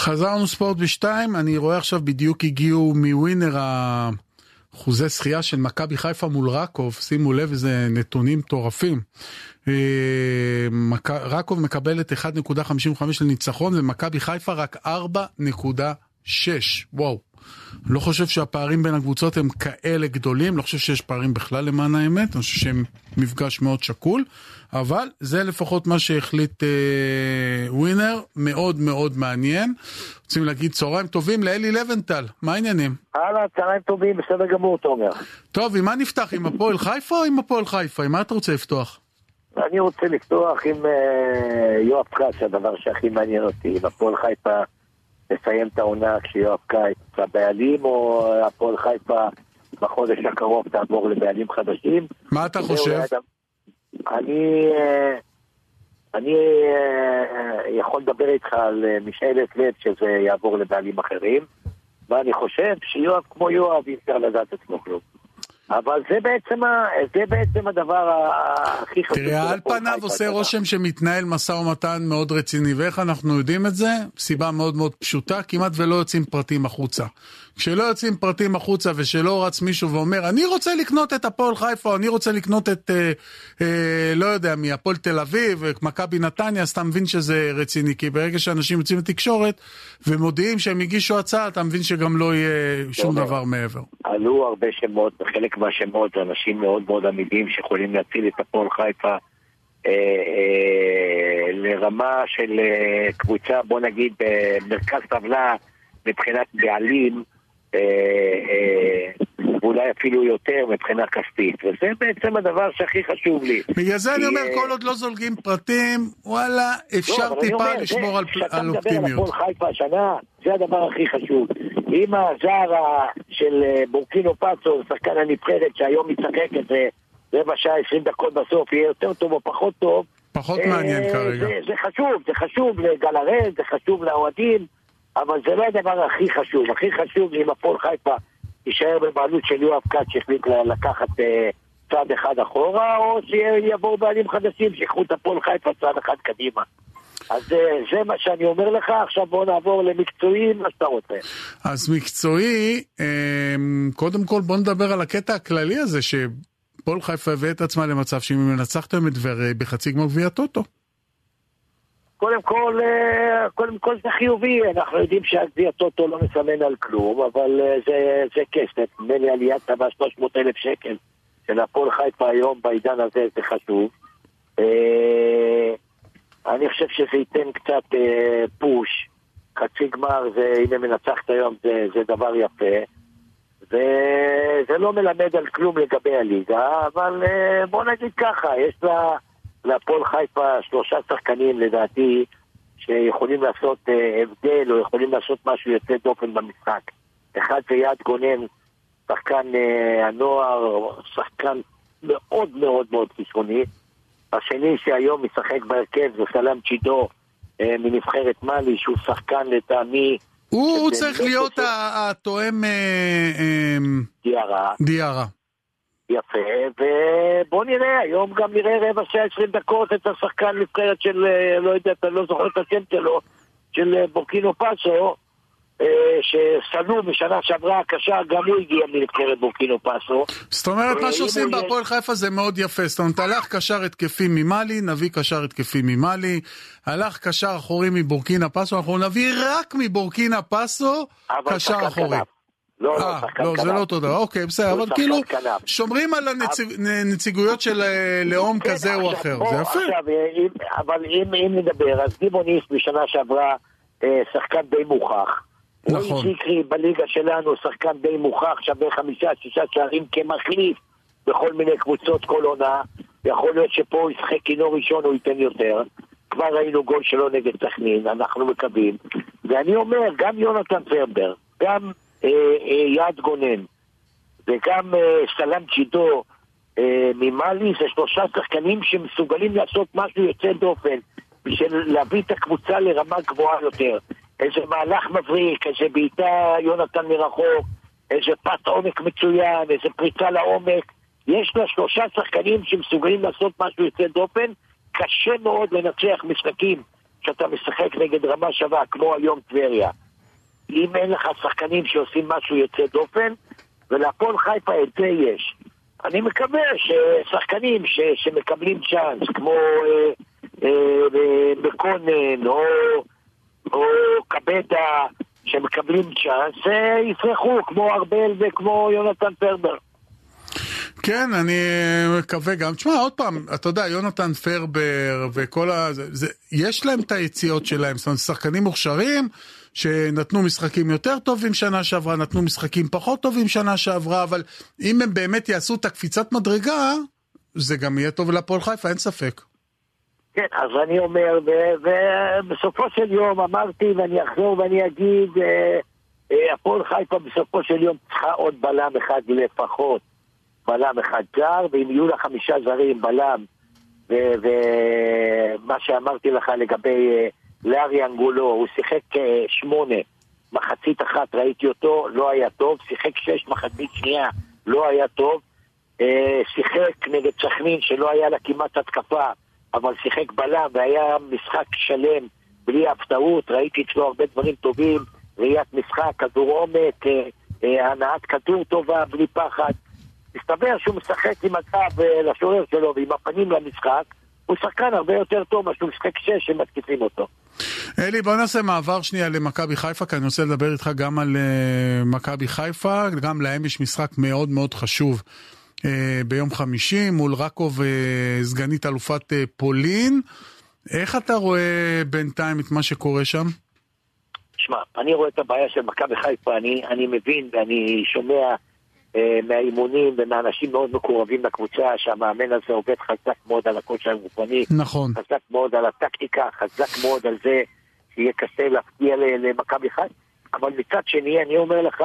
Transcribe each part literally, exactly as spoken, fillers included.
חזרנו ספורט בשתיים, אני רואה עכשיו בדיוק הגיעו מווינר אחוזי שחייה של מכבי חיפה מול רקוב, שימו לב איזה נתונים מטורפים. רקוב מקבלת אחת נקודה חמישים וחמש לניצחון, ומכבי חיפה רק ארבע נקודה שש. וואו. לא חושב שהפערים בין הקבוצות הם כאלה גדולים, לא חושב שיש פערים בכלל למען האמת, אני חושב שהם מפגש מאוד שקול, אבל זה לפחות מה שהחליט אה, ווינר, מאוד מאוד מעניין. רוצים להגיד צהריים טובים לאלי לבנטל, מה העניינים? הלאה, צהריים טובים, בסדר גמור, תומר. טוב, עם מה נפתח? עם הפועל חיפה או עם הפועל חיפה? עם מה אתה רוצה לפתוח? אני רוצה לפתוח עם אה, יואב קץ, הדבר שהכי מעניין אותי, עם הפועל חיפה לסיים את העונה כשיואב קץ הבעלים, או הפועל חיפה בחודש הקרוב תעבור לבעלים חדשים. מה אתה חושב? אני אני יכול לדבר איתך על משאלת לב שזה יעבור לבעלים אחרים, ואני חושב שיואב כמו יואב אי אפשר לדעת עצמו כלום. אבל זה בעצם, זה בעצם הדבר הכי חשוב. תראה, על פניו עושה רושם שמתנהל משא ומתן מאוד רציני, ואיך אנחנו יודעים את זה? סיבה מאוד מאוד פשוטה, כמעט ולא יוצאים פרטים החוצה. כשלא יוצאים פרטים החוצה ושלא רץ מישהו ואומר, אני רוצה לקנות את הפועל חיפה, או אני רוצה לקנות את, אה, אה, לא יודע, מהפועל תל אביב, מכבי נתניה, אז אתה מבין שזה רציני, כי ברגע שאנשים יוצאים לתקשורת ומודיעים שהם הגישו הצעה, אתה מבין שגם לא יהיה שום דבר מעבר. עלו הרבה שמות, חלק מהשמות, אנשים מאוד מאוד עמידים שיכולים להציל את הפועל חיפה אה, אה, לרמה של אה, קבוצה, בוא נגיד, במרכז טבלה מבחינת בעלים, אה, אה, ואולי אפילו יותר מבחינה כספית, וזה בעצם הדבר שהכי חשוב לי. בגלל זה אני אומר, כל עוד לא זולגים פרטים, וואלה, אפשר טיפה לשמור על אופטימיות. כשאתה מדבר על הפועל חיפה השנה, זה הדבר הכי חשוב. אם הזר של בורקינו פאסו, שחקן הנבחרת שהיום משחק את זה רבע שעה עשרים דקות בסוף, יהיה יותר טוב או פחות טוב, פחות מעניין כרגע. זה חשוב, זה חשוב לגל הראל, זה חשוב לאוהדים, אבל זה לא הדבר הכי חשוב. הכי חשוב אם הפועל חיפה יישאר בבעלות של יואב קץ שהחליט לקחת צעד אחד אחורה, או שיבואו בעלים חדשים שיקחו את הפועל חיפה צעד אחד קדימה. אז זה מה שאני אומר לך. עכשיו בוא נעבור למקצועי, מה שאתה רוצה. אז מקצועי, קודם כל בוא נדבר על הקטע הכללי הזה שפועל חיפה הביא את עצמה למצב שאם מנצחתם את דברי בחצי גמר גביע הטוטו. קודם כל, קודם כל זה חיובי. אנחנו יודעים שהגביע הטוטו לא מסמן על כלום, אבל זה, זה כסף. מלי עליית טבע שלוש מאות אלף שקל של הפועל חיפה היום בעידן הזה, זה חשוב. אני חושב שזה ייתן קצת אה, פוש. חצי גמר, זה, אם הם מנצחת היום, זה, זה דבר יפה. וזה לא מלמד על כלום לגבי הליגה, אבל אה, בוא נגיד ככה, יש לה, לפועל חיפה שלושה שחקנים לדעתי, שיכולים לעשות אה, הבדל, או יכולים לעשות משהו יוצא דופן במשחק. אחד זה יעד גונן, שחקן אה, הנוער, שחקן מאוד מאוד מאוד כישרוני. השני שהיום משחק בהרכב זה סלאם צ'ידו אה, מנבחרת מאלי, שהוא שחקן לטעמי. הוא, הוא צריך להיות התואם אה, אה, דיארה. דיארה. יפה, ובוא נראה, היום גם נראה רבע שעה עשרים דקות את השחקן נבחרת של, לא יודע, אתה לא זוכר את השם שלו, של בורקינו פאסו, שסנו משנה שעברה הקשה, גם הוא הגיע מנבחרת בורקינו פאסו. זאת אומרת, מה שעושים בהפועל חיפה זה מאוד יפה. זאת אומרת, הלך קשר התקפי ממאלי, נביא קשר התקפי ממאלי, הלך קשר אחורי מבורקינה פאסו, אנחנו נביא רק מבורקינה פאסו קשר אחורי. לא, לא, זה לא אותו דבר, אוקיי, בסדר, אבל כאילו שומרים על הנציגויות של לאום כזה או אחר, זה יפה. אבל אם נדבר, אז דיבוניס בשנה שעברה שחקן די מוכח. נכון. שיקרי בליגה שלנו שחקן די מוכח, שווה חמישה, שישה שערים כמחליף בכל מיני קבוצות כל עונה. יכול להיות שפה הוא ישחק כינור ראשון, הוא ייתן יותר. כבר ראינו גול שלו נגד סכנין, אנחנו מקווים. ואני אומר, גם יונתן פרבר, גם אה, אה, יעד גונן, וגם אה, סלאם צ'ידו אה, ממאלי, זה שלושה שחקנים שמסוגלים לעשות משהו יוצא דופן, בשביל להביא את הקבוצה לרמה גבוהה יותר. איזה מהלך מבריק, איזה בעיטה יונתן מרחוק, איזה פת עומק מצוין, איזה פריצה לעומק. יש לה שלושה שחקנים שמסוגלים לעשות משהו יוצא דופן. קשה מאוד לנצח משחקים שאתה משחק נגד רמה שווה, כמו היום טבריה, אם אין לך שחקנים שעושים משהו יוצא דופן, ולהפועל חיפה את זה יש. אני מקווה ששחקנים ש, שמקבלים צ'אנס, כמו אה, אה, בקונן או, או קבטה, שמקבלים צ'אנס, אה, יפרחו, כמו ארבל וכמו יונתן פרבר. כן, אני מקווה גם. תשמע, עוד פעם, אתה יודע, יונתן פרבר וכל ה... זה, זה, יש להם את היציאות שלהם, זאת אומרת, שחקנים מוכשרים, שנתנו משחקים יותר טובים שנה שעברה, נתנו משחקים פחות טובים שנה שעברה, אבל אם הם באמת יעשו את הקפיצת מדרגה, זה גם יהיה טוב להפועל חיפה, אין ספק. כן, אז אני אומר, ובסופו של יום אמרתי, ואני אחזור ואני אגיד, הפועל חיפה בסופו של יום צריכה עוד בלם אחד לפחות, בלם אחד זר, ואם יהיו לה חמישה זרים, בלם, ומה שאמרתי לך לגבי לארי אנגולו, הוא שיחק שמונה, מחצית אחת ראיתי אותו, לא היה טוב, שיחק שש, מחצית שנייה, לא היה טוב, שיחק נגד סכנין שלא היה לה כמעט התקפה, אבל שיחק בלם, והיה משחק שלם, בלי הפתעות, ראיתי אצלו הרבה דברים טובים, ראיית משחק, כדור עומק, הנעת כדור טובה, בלי פחד, מסתבר שהוא משחק עם הגב לשורר שלו ועם הפנים למשחק, הוא שחקן הרבה יותר טוב מה שהוא משחק שש שמתקיפים אותו. אלי, בוא נעשה מעבר שנייה למכבי חיפה, כי אני רוצה לדבר איתך גם על uh, מכבי חיפה, גם להם יש משחק מאוד מאוד חשוב uh, ביום חמישי, מול רקוב uh, סגנית אלופת uh, פולין. איך אתה רואה בינתיים את מה שקורה שם? תשמע, אני רואה את הבעיה של מכבי חיפה, אני, אני מבין ואני שומע מהאימונים ומאנשים מאוד מקורבים לקבוצה שהמאמן הזה עובד חזק מאוד על הכושר הגופני, נכון. חזק מאוד על הטקטיקה, חזק מאוד על זה שיהיה קשה להפתיע למכבי חיפה, אבל מצד שני אני אומר לך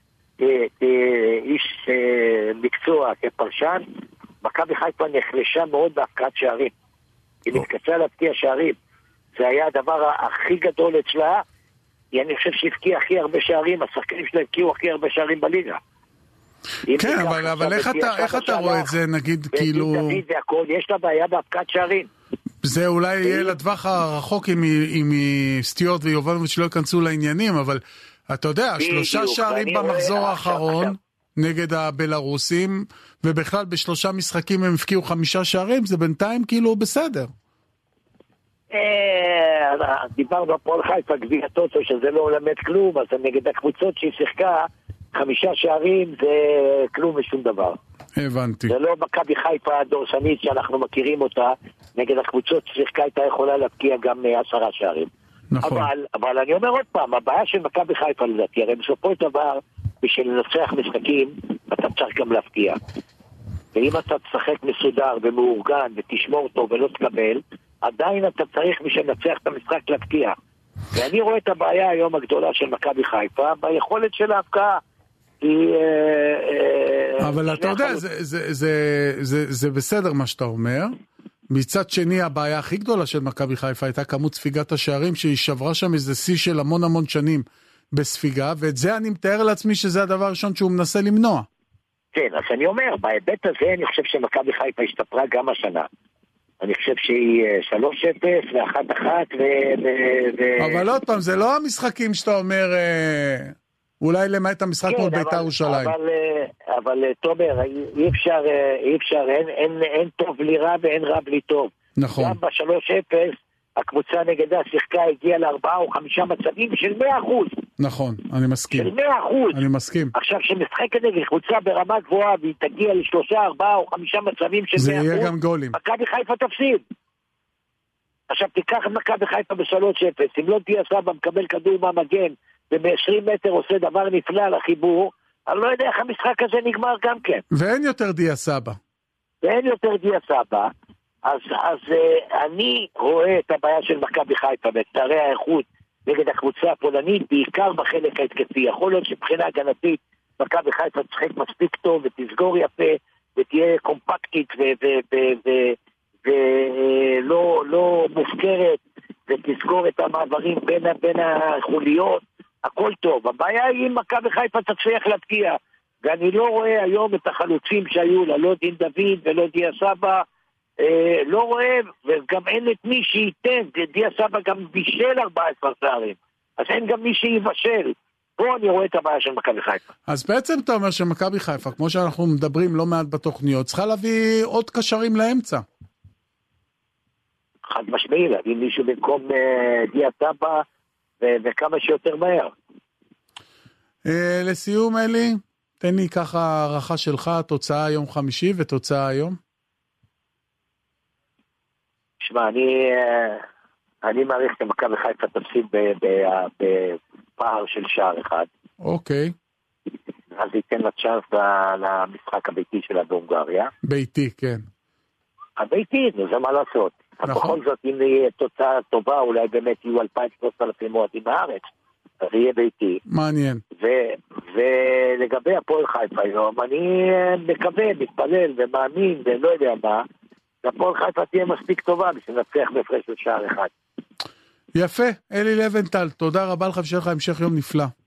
איש מקצוע כפרשן, מכבי חיפה נחלשה מאוד בהפקעת שערים, היא מתקשה להפתיע שערים, זה היה הדבר הכי גדול אצלה, אני חושב שהפקיע הכי הרבה שערים, השחקנים שלה הפקיעו הכי הרבה שערים בליגה. כן, אבל, אבל איך אתה, איך אתה רואה את זה, נגיד, כאילו... והכל, יש לה בעיה בהפקעת שערים. זה אולי יהיה לטווח הרחוק עם סטיוארט ויובנוביץ' שלא ייכנסו לעניינים, אבל אתה יודע, שלושה שערים במחזור האחרון נגד הבלרוסים, ובכלל בשלושה משחקים הם הפקיעו חמישה שערים, זה בינתיים כאילו בסדר. דיברנו הפועל חיפה, גביע טוטו, שזה לא למד כלום, אז נגד הקבוצות שהיא שיחקה, חמישה שערים זה כלום ושום דבר. הבנתי. זה לא מכבי חיפה הדורסנית שאנחנו מכירים אותה, נגד הקבוצות ששיחקה הייתה יכולה להפקיע גם עשרה שערים. נכון. אבל, אבל אני אומר עוד פעם, הבעיה של מכבי חיפה לדעתי, הרי בסופו של דבר, בשביל לנצח משחקים, אתה צריך גם להפקיע. ואם אתה תשחק מסודר ומאורגן ותשמור טוב ולא תקבל, עדיין אתה צריך בשביל לנצח את המשחק להפקיע. ואני רואה את הבעיה היום הגדולה של מכבי חיפה, ביכולת של ההפקעה. אבל אתה יודע, זה בסדר מה שאתה אומר. מצד שני, הבעיה הכי גדולה של מכבי חיפה הייתה כמות ספיגת השערים, שהיא שברה שם איזה שיא של המון המון שנים בספיגה, ואת זה אני מתאר לעצמי שזה הדבר הראשון שהוא מנסה למנוע. כן, אז אני אומר, בהיבט הזה אני חושב שמכבי חיפה השתפרה גם השנה. אני חושב שהיא שלוש אפס ואחת אחת ו... אבל עוד פעם, זה לא המשחקים שאתה אומר... אולי למעט המשחק מול בית"ר ירושלים. אבל, אבל תומר, אי אפשר, אי אפשר, אין, אין, אין טוב בלי רע ואין רע בלי טוב. נכון. גם בשלוש אפס, הקבוצה נגדה שיחקה הגיעה לארבעה או חמישה מצבים של מאה אחוז. נכון, אני מסכים. של מאה אחוז. אני מסכים. עכשיו, שמשחקת נגד קבוצה ברמה גבוהה, והיא תגיע לשלושה, ארבעה או חמישה מצבים של מאה אחוז. זה יהיה גם גולים. מכבי חיפה תפסיד. עכשיו, תיקח את מכבי חיפה בשלוש אפס, אם לא תהיה סבא מקבל כדור מהמגן, וב-עשרים מטר עושה דבר נפלא לחיבור, אני לא יודע איך המשחק הזה נגמר גם כן. ואין יותר דיה סבא. ואין יותר דיה סבא, אז, אז uh, אני רואה את הבעיה של מכבי חיפה, ואת תארי האיכות נגד הקבוצה הפולנית, בעיקר בחלק ההתקפי. יכול להיות שבחינה הגנתית, מכבי חיפה תשחק מספיק טוב, ותסגור יפה, ותהיה קומפקטית, ולא לא מופקרת, ותסגור את המעברים בין, בין החוליות, הכל טוב. הבעיה היא אם מכבי חיפה תצליח להפקיע, ואני לא רואה היום את החלוצים שהיו לה, לא דין דוד ולא דיה סבא, אה, לא רואה, וגם אין את מי שייתן, דיה סבא גם בישל ארבעה עשר שערים, אז אין גם מי שיבשל. פה אני רואה את הבעיה של מכבי חיפה. אז בעצם אתה אומר שמכבי חיפה, כמו שאנחנו מדברים לא מעט בתוכניות, צריכה להביא עוד קשרים לאמצע. חד משמעי, להביא מישהו במקום אה, דיה סבא, ו- וכמה שיותר מהר. אה, לסיום אלי, תן לי ככה הערכה שלך, תוצאה יום חמישי ותוצאה היום. שמע, אני, אני מעריך שמכבי חיפה תפסיד בפער של שער אחד. אוקיי. אז ייתן לה צ'אנס למשחק הביתי שלה בהונגריה. ביתי, כן. הביתי, זה מה לעשות. נכון. בכל זאת, אם יהיה תוצאה טובה, אולי באמת יהיו אלפיים שלושת אלפים מועדים בארץ, אז יהיה ביתי. מעניין. ו- ולגבי הפועל חיפה היום, אני מקווה, מתפלל ומאמין ולא יודע מה, הפועל חיפה תהיה מספיק טובה בשביל נצליח בהפרש של שער אחד. יפה, אלי לבנטל, תודה רבה לך ושיהיה לך המשך יום נפלא.